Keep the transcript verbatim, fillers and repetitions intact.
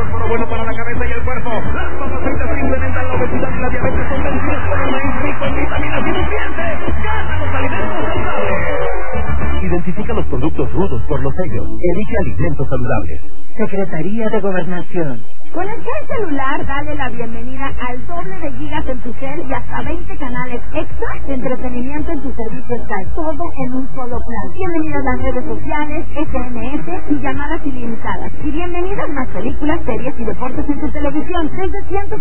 fósforo bueno para la cabeza y el cuerpo. Las papas fritas incrementan la obesidad y la diabetes, son vencidas con el maíz rico en vitaminas y nutrientes. ¡Gana los alimentos saludables! Identifica los productos rudos por los sellos. Elige alimentos saludables. Secretaría de Gobernación. Con el Cel celular, dale la bienvenida al doble de gigas en tu cel y hasta veinte canales extra de entretenimiento en tu servicio Sky. Todo en un solo plan. Bienvenidas las redes sociales, S M S y llamadas ilimitadas. Y bienvenidas más películas, series y deportes en tu televisión. Desde ciento